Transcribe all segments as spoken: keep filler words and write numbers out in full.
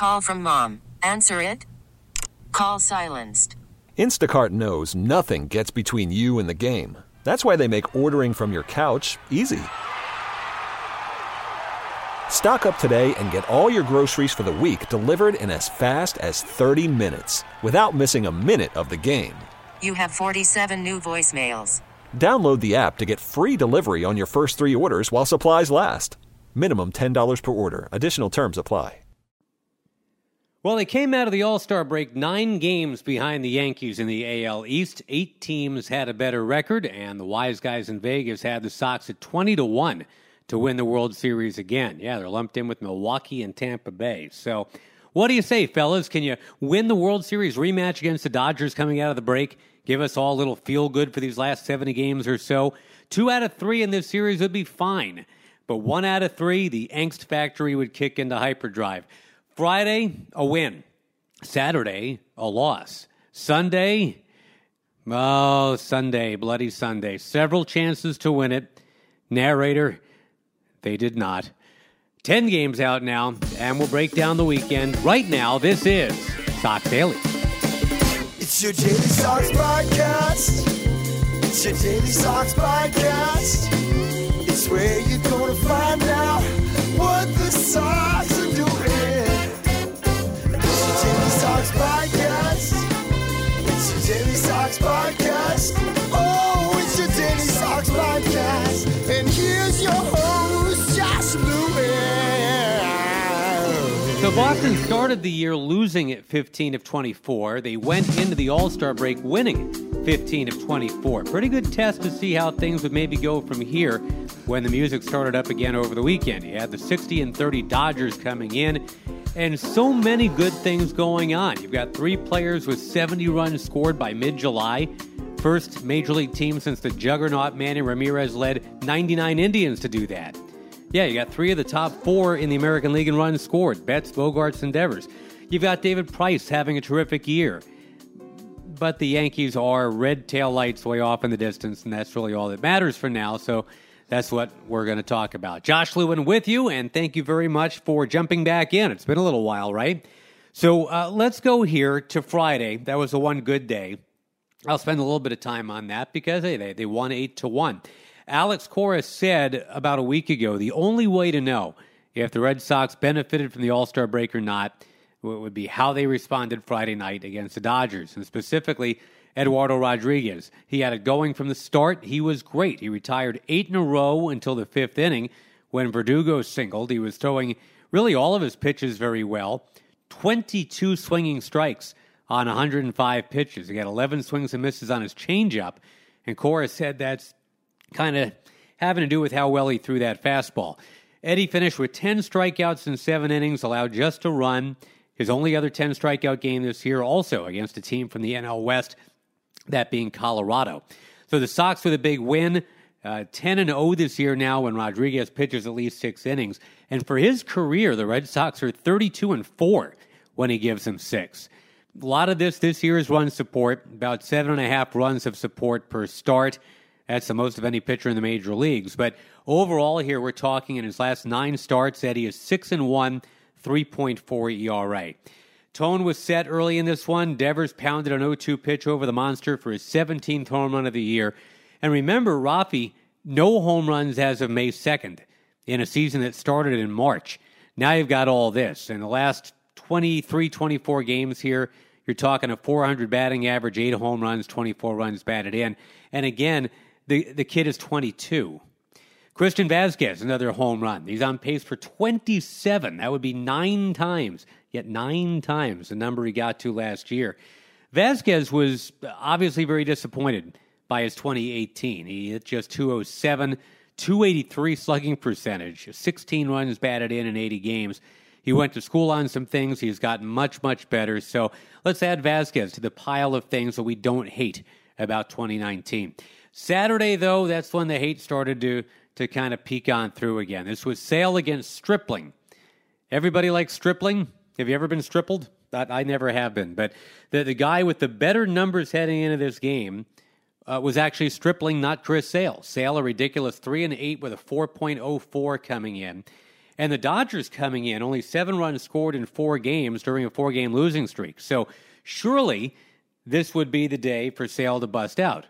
Call from mom. Answer it. Call silenced. Instacart knows nothing gets between you and the game. That's why they make ordering from your couch easy. Stock up today and get all your groceries for the week delivered in as fast as thirty minutes without missing a minute of the game. You have forty-seven new voicemails. Download the app to get free delivery on your first three orders while supplies last. Minimum ten dollars per order. Additional terms apply. Well, they came out of the All-Star break nine games behind the Yankees in the A L East. Eight teams had a better record, and the wise guys in Vegas had the Sox at twenty to one to win the World Series again. Yeah, they're lumped in with Milwaukee and Tampa Bay. So what do you say, fellas? Can you win the World Series rematch against the Dodgers coming out of the break? Give us all a little feel-good for these last seventy games or so. Two out of three in this series would be fine. But one out of three, the angst factory would kick into hyperdrive. Friday, a win. Saturday, a loss. Sunday, oh, Sunday, bloody Sunday. Several chances to win it. Narrator, they did not. Ten games out now, and we'll break down the weekend. Right now, this is Sox Daily. It's your Daily Sox podcast. It's your Daily Sox podcast. It's where you're going to find out what the Sox are doing. It's your Daily Sox podcast. It's your Daily Sox podcast. Oh, it's your Daily Sox podcast. And here's your host, Josh Lewin. So Boston started the year losing at fifteen of twenty-four. They went into the All-Star break winning fifteen of twenty-four. Pretty good test to see how things would maybe go from here when the music started up again over the weekend. You had the sixty and thirty Dodgers coming in, and so many good things going on. You've got three players with seventy runs scored by mid-July. First major league team since the juggernaut Manny Ramirez led ninety-nine Indians to do that. Yeah, you got three of the top four in the American League in runs scored. Betts, Bogarts, and Devers. You've got David Price having a terrific year. But the Yankees are red tail lights way off in the distance, and that's really all that matters for now. So that's what we're going to talk about. Josh Lewin with you, and thank you very much for jumping back in. It's been a little while, right? So uh, let's go here to Friday. That was the one good day. I'll spend a little bit of time on that because hey, they, they won eight to one. Alex Cora said about a week ago, the only way to know if the Red Sox benefited from the All-Star break or not would be how they responded Friday night against the Dodgers, and specifically Eduardo Rodriguez. He had it going from the start. He was great. He retired eight in a row until the fifth inning when Verdugo singled. He was throwing really all of his pitches very well. twenty-two swinging strikes on one hundred five pitches. He got eleven swings and misses on his changeup, and Cora said that's kind of having to do with how well he threw that fastball. Eddie finished with ten strikeouts in seven innings, allowed just a run. His only other ten strikeout game this year, also against a team from the N L West, that being Colorado. So the Sox with a big win, uh, ten and oh this year now when Rodriguez pitches at least six innings. And for his career, the Red Sox are thirty-two and four when he gives them six. A lot of this this year is run support, about seven and a half runs of support per start. That's the most of any pitcher in the major leagues. But overall here, we're talking in his last nine starts, Eddie is six and one, three point four E R A. Tone was set early in this one. Devers pounded an oh two pitch over the monster for his seventeenth home run of the year. And remember, Rafi, no home runs as of May second in a season that started in March. Now you've got all this. In the last twenty-three, twenty-four games here, you're talking a four hundred batting average, eight home runs, twenty-four runs batted in. And again, the, the kid is twenty-two. Christian Vazquez, another home run. He's on pace for twenty-seven. That would be nine times, yet nine times the number he got to last year. Vazquez was obviously very disappointed by his twenty eighteen. He hit just two oh seven, two eighty-three slugging percentage, sixteen runs batted in in eighty games. He went to school on some things. He's gotten much, much better. So let's add Vazquez to the pile of things that we don't hate about twenty nineteen. Saturday, though, that's when the hate started to, to kind of peek on through again. This was Sale against Stripling. Everybody likes Stripling. Have you ever been strippled? That I never have been. But the, the guy with the better numbers heading into this game uh, was actually Stripling, not Chris Sale. Sale, a ridiculous three and eight with a four point oh four coming in. And the Dodgers coming in, only seven runs scored in four games during a four-game losing streak. So surely this would be the day for Sale to bust out.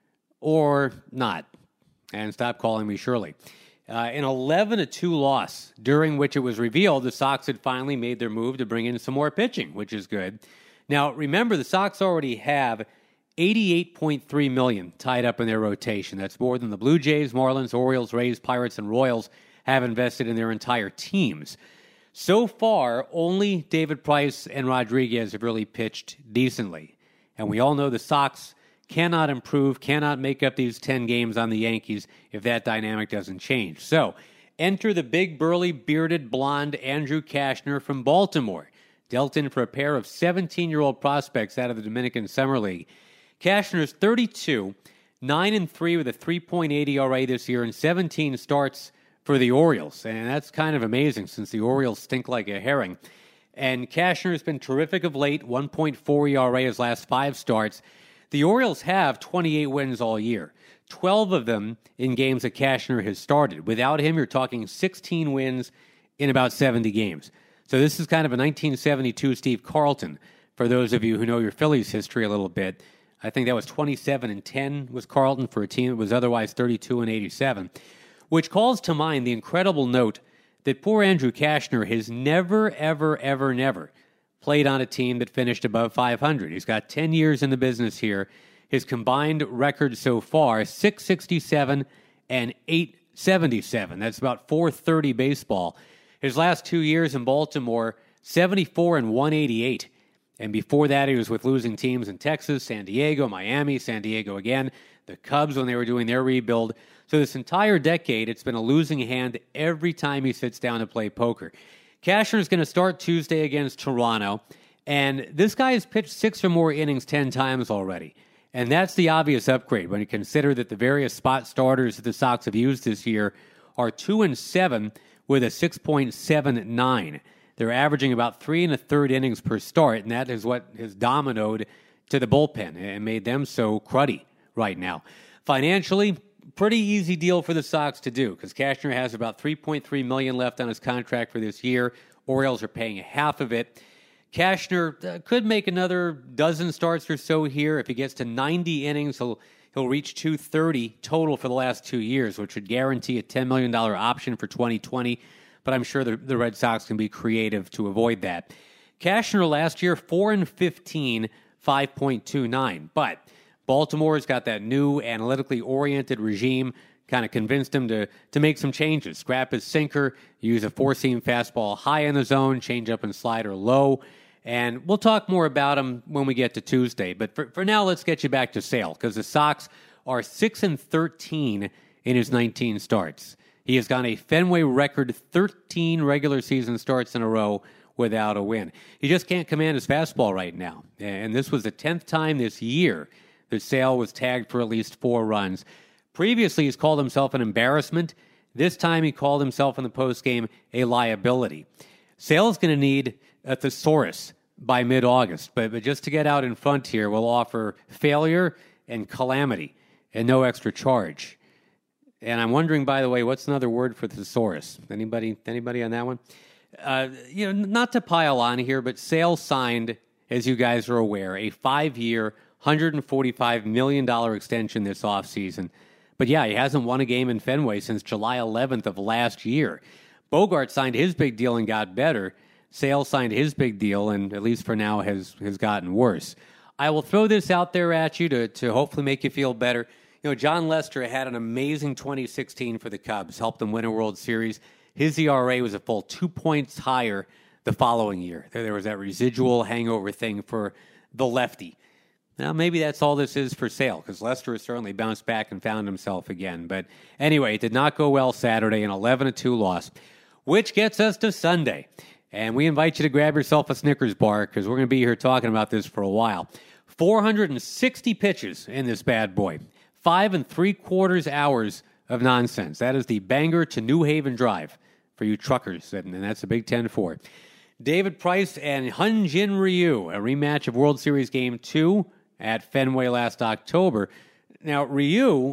Or not. And stop calling me Shirley. Uh, an eleven to two loss, during which it was revealed the Sox had finally made their move to bring in some more pitching, which is good. Now, remember, the Sox already have eighty-eight point three million dollars tied up in their rotation. That's more than the Blue Jays, Marlins, Orioles, Rays, Pirates, and Royals have invested in their entire teams. So far, only David Price and Rodriguez have really pitched decently. And we all know the Sox cannot improve, cannot make up these ten games on the Yankees if that dynamic doesn't change. So, enter the big, burly, bearded, blonde Andrew Cashner from Baltimore, dealt in for a pair of seventeen-year-old prospects out of the Dominican Summer League. Cashner's thirty-two, nine and three with a three point eight E R A this year and seventeen starts for the Orioles. And that's kind of amazing since the Orioles stink like a herring. And Cashner has been terrific of late, one point four E R A his last five starts. The Orioles have twenty-eight wins all year, twelve of them in games that Cashner has started. Without him, you're talking sixteen wins in about seventy games. So this is kind of a nineteen seventy-two Steve Carlton, for those of you who know your Phillies history a little bit. I think that was twenty-seven and ten was Carlton for a team that was otherwise thirty-two and eighty-seven, which calls to mind the incredible note that poor Andrew Cashner has never, ever, ever, never played on a team that finished above five hundred. He's got ten years in the business here. His combined record so far, six sixty-seven and eight seventy-seven. That's about four thirty baseball. His last two years in Baltimore, seventy-four and one eighty-eight. And before that, he was with losing teams in Texas, San Diego, Miami, San Diego again, the Cubs when they were doing their rebuild. So this entire decade, it's been a losing hand every time he sits down to play poker. Cashner is going to start Tuesday against Toronto, and this guy has pitched six or more innings ten times already. And that's the obvious upgrade when you consider that the various spot starters that the Sox have used this year are two and seven with a six point seven nine. They're averaging about three and a third innings per start, and that is what has dominoed to the bullpen and made them so cruddy right now. Financially, pretty easy deal for the Sox to do because Cashner has about three point three million dollars left on his contract for this year. Orioles are paying half of it. Cashner uh, could make another dozen starts or so here. If he gets to ninety innings, he'll he'll reach two thirty total for the last two years, which would guarantee a ten million dollars option for twenty twenty. But I'm sure the, the Red Sox can be creative to avoid that. Cashner last year, four and fifteen, five point two nine. But Baltimore's got that new analytically oriented regime, kind of convinced him to, to make some changes. Scrap his sinker, use a four-seam fastball high in the zone, change up and slider low. And we'll talk more about him when we get to Tuesday. But for, for now, let's get you back to Sale, because the Sox are six and thirteen in his nineteen starts. He has gone a Fenway record thirteen regular season starts in a row without a win. He just can't command his fastball right now. And this was the tenth time this year that Sale was tagged for at least four runs. Previously, he's called himself an embarrassment. This time, he called himself in the postgame a liability. Sale's going to need a thesaurus by mid-August. But, but just to get out in front here, we'll offer failure and calamity and no extra charge. And I'm wondering, by the way, what's another word for thesaurus? Anybody anybody on that one? Uh, you know, not to pile on here, but Sale signed, as you guys are aware, a five-year, one hundred forty-five million dollars extension this offseason. But yeah, he hasn't won a game in Fenway since July eleventh of last year. Bogart signed his big deal and got better. Sale signed his big deal and, at least for now, has, has gotten worse. I will throw this out there at you to, to hopefully make you feel better. You know, John Lester had an amazing twenty sixteen for the Cubs, helped them win a World Series. His E R A was a full two points higher the following year. There was that residual hangover thing for the lefty. Now, maybe that's all this is for Sale, because Lester has certainly bounced back and found himself again. But anyway, it did not go well Saturday, an eleven to two loss, which gets us to Sunday. And we invite you to grab yourself a Snickers bar, because we're going to be here talking about this for a while. four hundred sixty pitches in this bad boy. Five and three quarters hours of nonsense. That is the Bangor to New Haven drive for you truckers, and that's a Big Ten four. David Price and Hyun-Jin Ryu, a rematch of World Series Game two at Fenway last October. Now, Ryu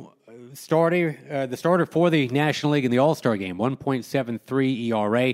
starter, uh, the starter for the National League in the All-Star game, one point seven three E R A.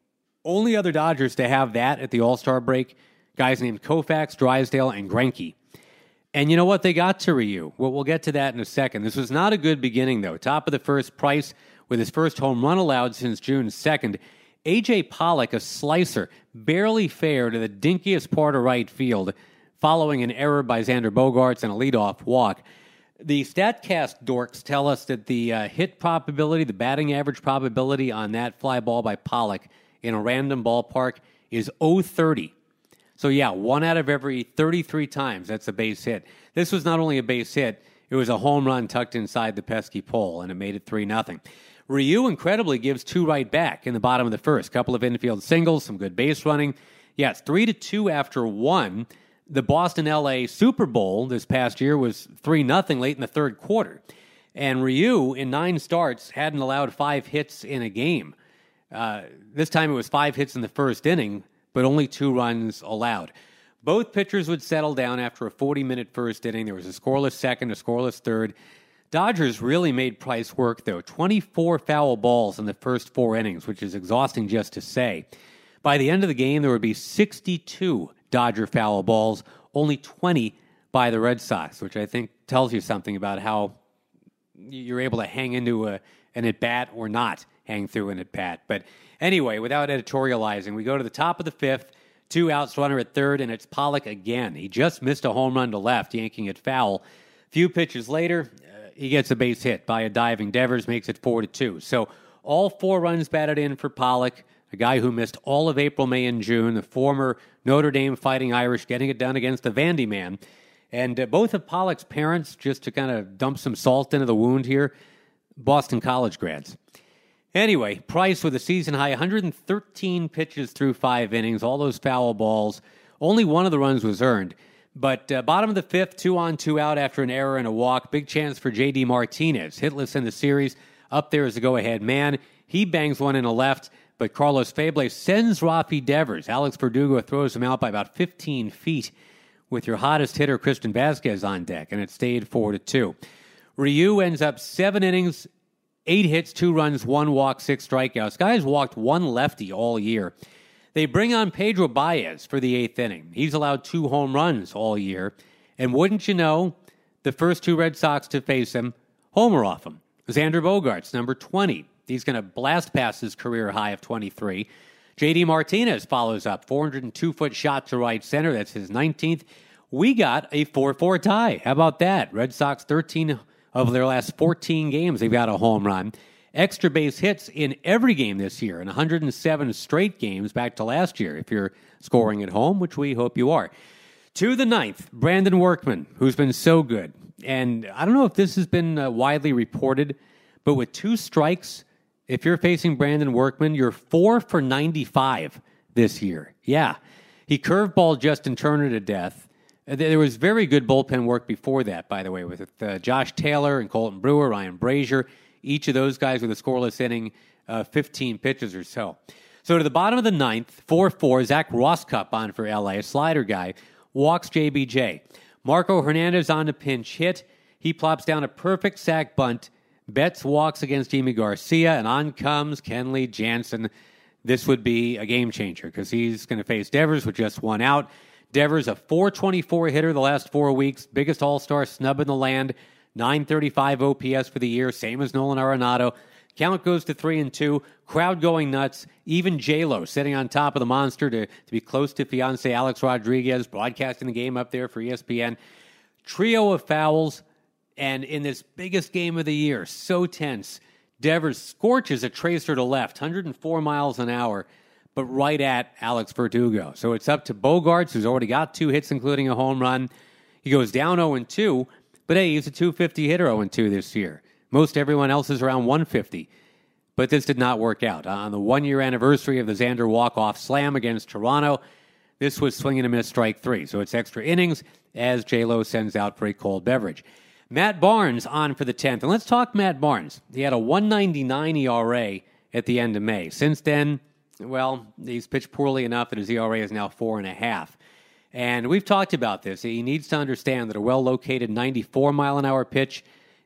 Only other Dodgers to have that at the All-Star break, guys named Koufax, Drysdale, and Greinke. And you know what? They got to Ryu. Well, we'll get to that in a second. This was not a good beginning, though. Top of the first, Price with his first home run allowed since June second. A J Pollock, a slicer, barely fair to the dinkiest part of right field, following an error by Xander Bogaerts and a leadoff walk. The StatCast dorks tell us that the uh, hit probability, the batting average probability on that fly ball by Pollock in a random ballpark is oh thirty. So yeah, one out of every thirty-three times, that's a base hit. This was not only a base hit, it was a home run tucked inside the pesky pole, and it made it three nothing. Ryu, incredibly, gives two right back in the bottom of the first. Couple of infield singles, some good base running. Yes, three to two after one. The Boston-L A Super Bowl this past year was three nothing late in the third quarter. And Ryu, in nine starts, hadn't allowed five hits in a game. Uh, this time it was five hits in the first inning, but only two runs allowed. Both pitchers would settle down after a forty-minute first inning. There was a scoreless second, a scoreless third. Dodgers really made Price work, though. twenty-four foul balls in the first four innings, which is exhausting just to say. By the end of the game, there would be sixty-two Dodger foul balls, only twenty by the Red Sox, which I think tells you something about how you're able to hang into a, an at-bat or not hang through an at-bat. But anyway, without editorializing, we go to the top of the fifth, two outs, runner at third, and it's Pollock again. He just missed a home run to left, yanking it foul. Few pitches later, uh, he gets a base hit by a diving Devers, makes it four to two. So all four runs batted in for Pollock, a guy who missed all of April, May, and June, the former Notre Dame Fighting Irish, getting it done against the Vandy man. And uh, both of Pollock's parents, just to kind of dump some salt into the wound here, Boston College grads. Anyway, Price with a season-high one hundred thirteen pitches through five innings, all those foul balls. Only one of the runs was earned. But uh, bottom of the fifth, two on, two out after an error and a walk. Big chance for J D Martinez, hitless in the series. Up there as a go-ahead man. He bangs one in the left, but Carlos Feble sends Rafi Devers. Alex Verdugo throws him out by about fifteen feet with your hottest hitter, Christian Vasquez, on deck, and it stayed four to two. Ryu ends up seven innings, Eight hits, two runs, one walk, six strikeouts. Guys walked one lefty all year. They bring on Pedro Baez for the eighth inning. He's allowed two home runs all year. And wouldn't you know, the first two Red Sox to face him, homer off him. Xander Bogaerts, number twenty. He's going to blast past his career high of twenty-three. J D Martinez follows up, four hundred two foot shot to right center. That's his nineteenth. We got a four four tie. How about that? Red Sox, thirteen of their last fourteen games, they've got a home run. Extra base hits in every game this year, in one hundred seven straight games back to last year, if you're scoring at home, which we hope you are. To the ninth, Brandon Workman, who's been so good. And I don't know if this has been uh, widely reported, but with two strikes, if you're facing Brandon Workman, you're four for ninety-five this year. Yeah. He curveballed Justin Turner to death. There was very good bullpen work before that, by the way, with uh, Josh Taylor and Colton Brewer, Ryan Brazier, each of those guys with a scoreless inning, uh, fifteen pitches or so. So to the bottom of the ninth, four four, Zach Rosscup on for L A, a slider guy, walks J B J. Marco Hernandez on to pinch hit. He plops down a perfect sack bunt. Betts walks against Jimmy Garcia, and on comes Kenley Jansen. This would be a game changer because he's going to face Devers with just one out. Devers, a four twenty-four hitter the last four weeks, biggest all-star snub in the land, nine thirty-five O P S for the year, same as Nolan Arenado. Count goes to three and two, crowd going nuts, even J-Lo sitting on top of the monster to, to be close to fiancé Alex Rodriguez, broadcasting the game up there for E S P N. Trio of fouls, and in this biggest game of the year, so tense, Devers scorches a tracer to left, one hundred four miles an hour, but right at Alex Verdugo. So it's up to Bogaerts, who's already got two hits, including a home run. He goes down oh and two, but hey, he's a two fifty hitter oh and two this year. Most everyone else is around one fifty. But this did not work out. On the one-year anniversary of the Xander walk-off slam against Toronto, this was swing and a miss, strike three. So it's extra innings as J-Lo sends out for a cold beverage. Matt Barnes on for the tenth. And let's talk Matt Barnes. He had a one ninety-nine E R A at the end of May. Since then, well, he's pitched poorly enough that his E R A is now four and a half. And we've talked about this. He needs to understand that a well-located ninety-four mile an hour pitch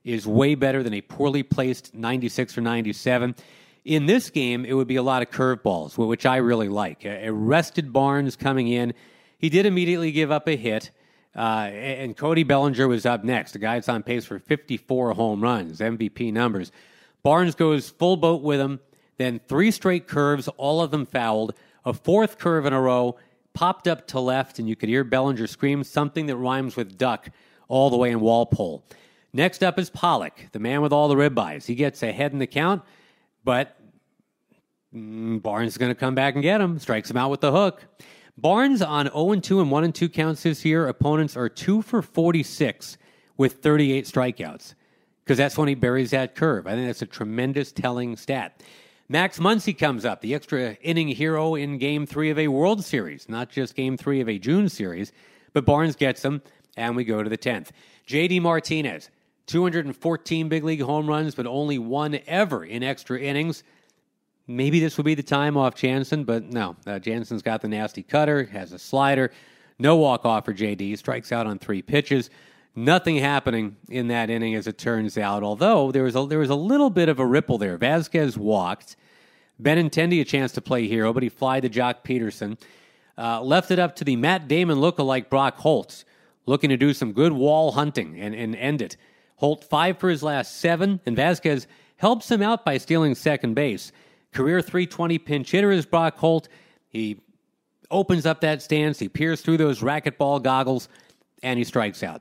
is way better than a poorly placed ninety-six or ninety-seven. In this game, it would be a lot of curveballs, which I really like. A rested Barnes coming in. He did immediately give up a hit, uh, and Cody Bellinger was up next. The guy that's on pace for fifty-four home runs, M V P numbers. Barnes goes full boat with him, then three straight curves, all of them fouled. A fourth curve in a row, popped up to left, and you could hear Bellinger scream something that rhymes with duck all the way in Walpole. Next up is Pollock, the man with all the ribeyes. He gets ahead in the count, but mm, Barnes is going to come back and get him. Strikes him out with the hook. Barnes on oh and two and one and two counts this year. Opponents are two for forty-six with thirty-eight strikeouts because that's when he buries that curve. I think that's a tremendous telling stat. Max Muncy comes up, the extra inning hero in Game three of a World Series, not just Game three of a June Series, but Barnes gets him, and we go to the tenth. J D Martinez, two hundred fourteen big league home runs, but only one ever in extra innings. Maybe this would be the time off Jansen, but no. Uh, Jansen's got the nasty cutter, has a slider. No walk-off for J D. Strikes out on three pitches. Nothing happening in that inning, as it turns out, although there was a, there was a little bit of a ripple there. Vasquez walked. Benintendi a chance to play hero, but he flied to Jock Peterson. Uh, left it up to the Matt Damon lookalike Brock Holt, looking to do some good wall hunting and, and end it. Holt five for his last seven, and Vasquez helps him out by stealing second base. Career three twenty pinch hitter is Brock Holt. He opens up that stance, he peers through those racquetball goggles, and he strikes out.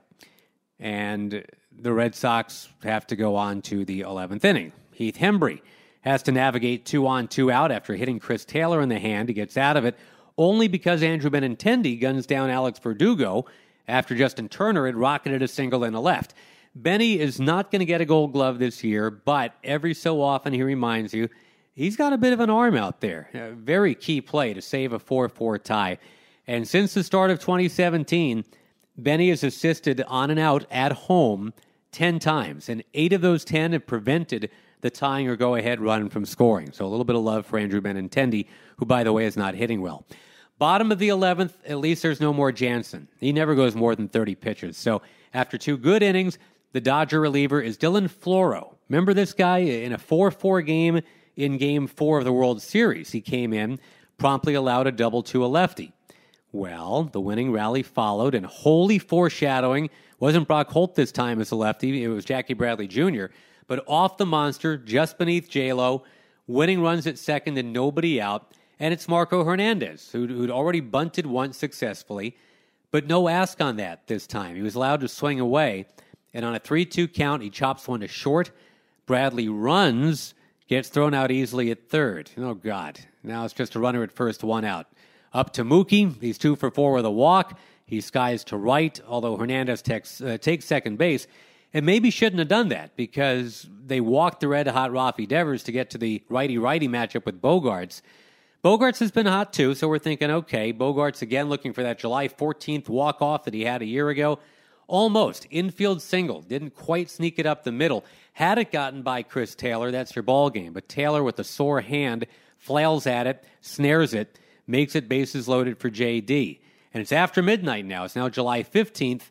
And the Red Sox have to go on to the eleventh inning. Heath Hembree has to navigate two on, two out after hitting Chris Taylor in the hand. He gets out of it only because Andrew Benintendi guns down Alex Verdugo after Justin Turner had rocketed a single in the left. Benny is not going to get a Gold Glove this year, but every so often he reminds you he's got a bit of an arm out there. A very key play to save a four four tie. And since the start of twenty seventeen, Benny has assisted on and out at home ten times, and eight of those ten have prevented the tying or go-ahead run from scoring. So a little bit of love for Andrew Benintendi, who, by the way, is not hitting well. Bottom of the eleventh, at least there's no more Jansen. He never goes more than thirty pitches. So after two good innings, the Dodger reliever is Dylan Floro. Remember this guy in a four four game in Game four of the World Series? He came in, promptly allowed a double to a lefty. Well, the winning rally followed, and wholly foreshadowing, wasn't Brock Holt this time as a lefty, it was Jackie Bradley Junior, but off the monster, just beneath J-Lo, winning runs at second and nobody out, and it's Marco Hernandez, who'd, who'd already bunted once successfully, but no ask on that this time. He was allowed to swing away, and on a three two count, he chops one to short. Bradley runs, gets thrown out easily at third. Oh, God. Now it's just a runner at first, one out. Up to Mookie. He's two for four with a walk. He skies to right, although Hernandez takes, uh, takes second base. And maybe shouldn't have done that because they walked the red-hot Rafi Devers to get to the righty-righty matchup with Bogaerts. Bogaerts has been hot, too, so we're thinking, okay, Bogaerts again looking for that July fourteenth walk-off that he had a year ago. Almost. Infield single. Didn't quite sneak it up the middle. Had it gotten by Chris Taylor, that's your ball game. But Taylor, with a sore hand, flails at it, snares it, makes it bases loaded for J D. And it's after midnight now. It's now July fifteenth,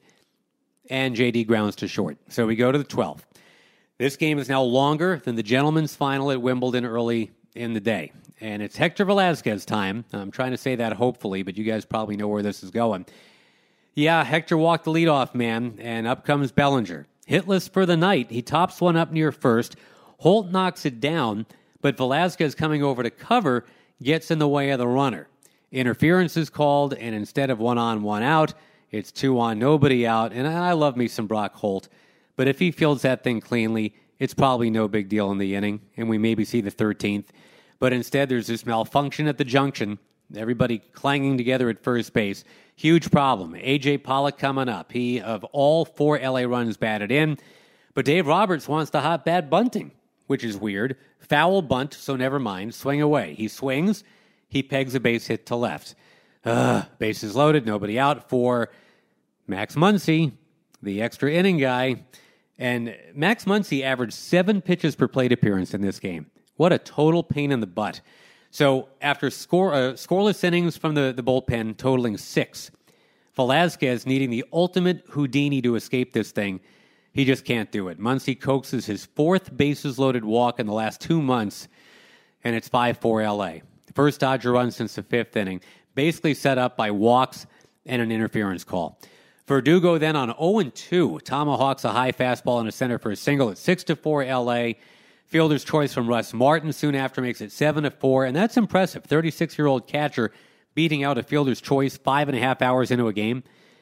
and J D grounds to short. So we go to the twelfth. This game is now longer than the gentleman's final at Wimbledon early in the day. And it's Hector Velasquez time. I'm trying to say that hopefully, but you guys probably know where this is going. Yeah, Hector walked the leadoff man, and up comes Bellinger. Hitless for the night. He tops one up near first. Holt knocks it down, but Velasquez coming over to cover gets in the way of the runner. Interference is called, and instead of one on, one out, it's two on, nobody out. And I love me some Brock Holt, but if he fields that thing cleanly, it's probably no big deal in the inning, and we maybe see the thirteenth. But instead, there's this malfunction at the junction. Everybody clanging together at first base. Huge problem. A J Pollock coming up. He, of all four L A runs, batted in. But Dave Roberts wants the hot bat bunting, which is weird. Foul bunt, so never mind. Swing away. He swings. He pegs a base hit to left. Ugh, bases loaded. Nobody out for Max Muncy, the extra inning guy. And Max Muncy averaged seven pitches per plate appearance in this game. What a total pain in the butt. So after score, uh, scoreless innings from the, the bullpen totaling six, Velasquez needing the ultimate Houdini to escape this thing, He just can't do it. Muncy coaxes his fourth bases-loaded walk in the last two months, and it's five four L A. First Dodger run since the fifth inning, basically set up by walks and an interference call. Verdugo then on oh and two, tomahawks a high fastball in the center for a single at six to four L A. Fielder's choice from Russ Martin soon after makes it seven to four, and that's impressive. thirty-six-year-old catcher beating out a fielder's choice five and a half hours into a game.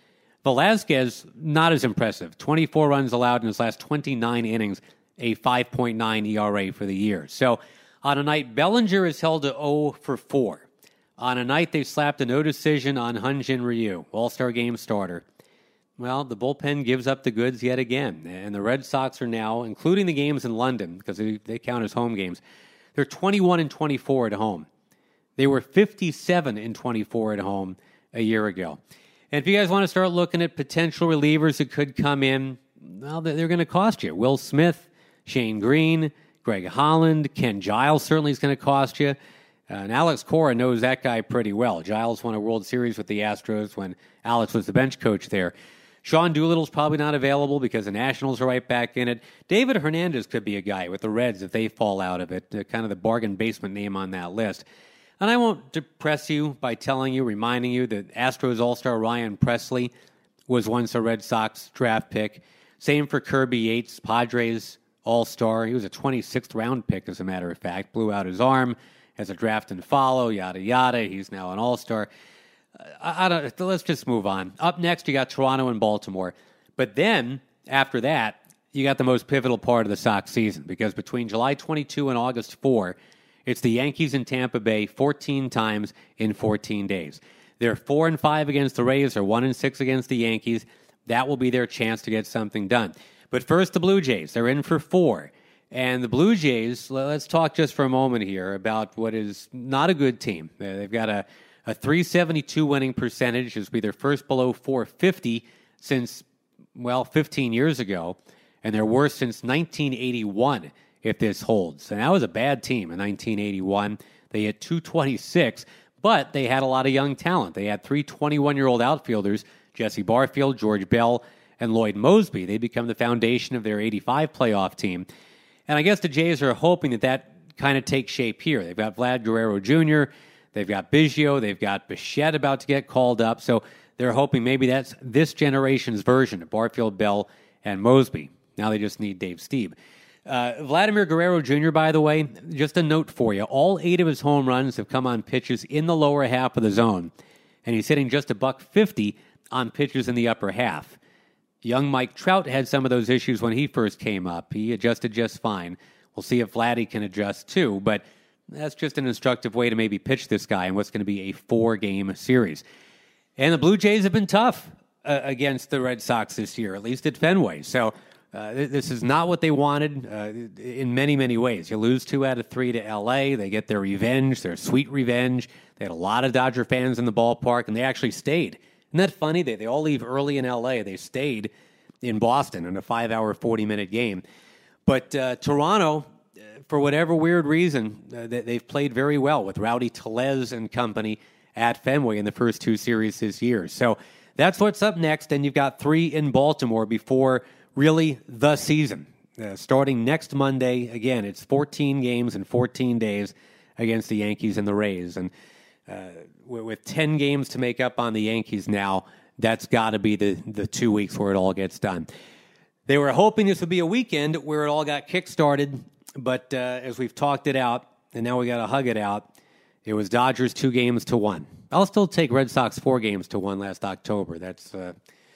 Velasquez, not as impressive. twenty-four runs allowed in his last twenty-nine innings, a five point nine E R A for the year. So on a night, Bellinger is held to oh for four. On a night, they slapped a no decision on Hyun-Jin Ryu, All-Star Game starter. Well, the bullpen gives up the goods yet again, and the Red Sox are now, including the games in London, because they, they count as home games, they're twenty-one and twenty-four at home. They were fifty-seven and twenty-four at home a year ago. And if you guys want to start looking at potential relievers that could come in, well, they're going to cost you. Will Smith, Shane Green, Greg Holland, Ken Giles certainly is going to cost you. Uh, and Alex Cora knows that guy pretty well. Giles won a World Series with the Astros when Alex was the bench coach there. Sean Doolittle's probably not available because the Nationals are right back in it. David Hernandez could be a guy with the Reds if they fall out of it, uh, kind of the bargain basement name on that list. And I won't depress you by telling you, reminding you that Astros All-Star Ryan Presley was once a Red Sox draft pick. Same for Kirby Yates, Padres All-Star. He was a twenty-sixth round pick, as a matter of fact. Blew out his arm as a draft and follow, yada, yada. He's now an All-Star. I, I don't, let's just move on. Up next, you got Toronto and Baltimore. But then, after that, you got the most pivotal part of the Sox season, because between July twenty-second and August fourth, it's the Yankees in Tampa Bay fourteen times in fourteen days. They're four and five against the Rays. They're one and six against the Yankees. That will be their chance to get something done. But first, the Blue Jays. They're in for four. And the Blue Jays, let's talk just for a moment here about what is not a good team. They've got a, a three seventy-two winning percentage. This will be their first below four fifty since, well, fifteen years ago. And they're worse since nineteen eighty-one. If this holds. And that was a bad team in nineteen eighty-one. They hit two twenty-six, but they had a lot of young talent. They had three twenty-one-year-old outfielders, Jesse Barfield, George Bell, and Lloyd Mosby. They become the foundation of their eighty-five playoff team. And I guess the Jays are hoping that that kind of takes shape here. They've got Vlad Guerrero Junior, they've got Biggio, they've got Bichette about to get called up. So they're hoping maybe that's this generation's version of Barfield, Bell, and Mosby. Now they just need Dave Stieb. Uh, Vladimir Guerrero Junior, by the way, just a note for you. All eight of his home runs have come on pitches in the lower half of the zone, and he's hitting just a buck fifty on pitches in the upper half. Young Mike Trout had some of those issues when he first came up. He adjusted just fine. We'll see if Vladdy can adjust too, but that's just an instructive way to maybe pitch this guy in what's going to be a four-game series. And the Blue Jays have been tough uh, against the Red Sox this year, at least at Fenway. So Uh, this is not what they wanted uh, in many, many ways. You lose two out of three to L A. They get their revenge, their sweet revenge. They had a lot of Dodger fans in the ballpark, and they actually stayed. Isn't that funny? They, they all leave early in L A. They stayed in Boston in a five-hour, forty-minute game. But uh, Toronto, for whatever weird reason, uh, they, they've played very well with Rowdy Tellez and company at Fenway in the first two series this year. So that's what's up next, and you've got three in Baltimore before really the season. Uh, starting next Monday, again, it's fourteen games in fourteen days against the Yankees and the Rays. And uh, with, with ten games to make up on the Yankees now, that's got to be the, the two weeks where it all gets done. They were hoping this would be a weekend where it all got kick-started, but uh, as we've talked it out, and now we got to hug it out, it was Dodgers two games to one. I'll still take Red Sox four games to one last October. That's... Uh,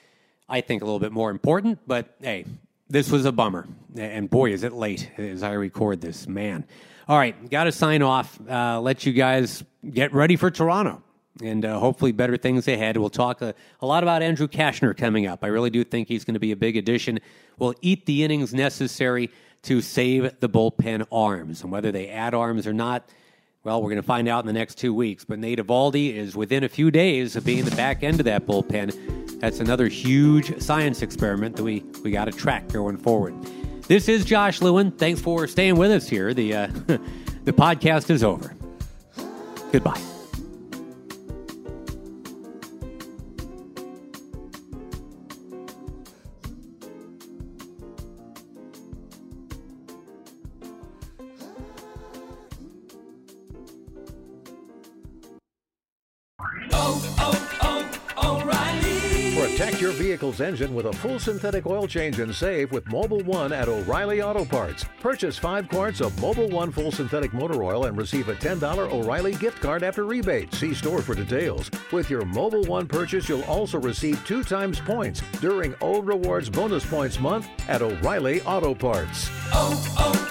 I think a little bit more important, but hey, this was a bummer. And boy, is it late as I record this, man. All right, got to sign off, uh, let you guys get ready for Toronto, and uh, hopefully better things ahead. We'll talk a, a lot about Andrew Cashner coming up. I really do think he's going to be a big addition. We'll eat the innings necessary to save the bullpen arms, and whether they add arms or not, well, we're going to find out in the next two weeks. But Nate Eovaldi is within a few days of being the back end of that bullpen. That's another huge science experiment that we, we got to track going forward. This is Josh Lewin. Thanks for staying with us here. The, uh, the podcast is over. Goodbye. oh, oh, O'Reilly. Protect your vehicle's engine with a full synthetic oil change and save with Mobil one at O'Reilly Auto Parts. Purchase five quarts of Mobil one full synthetic motor oil and receive a ten dollars O'Reilly gift card after rebate. See store for details. With your Mobil one purchase, you'll also receive two times points during O Rewards Bonus Points Month at O'Reilly Auto Parts. Oh, oh,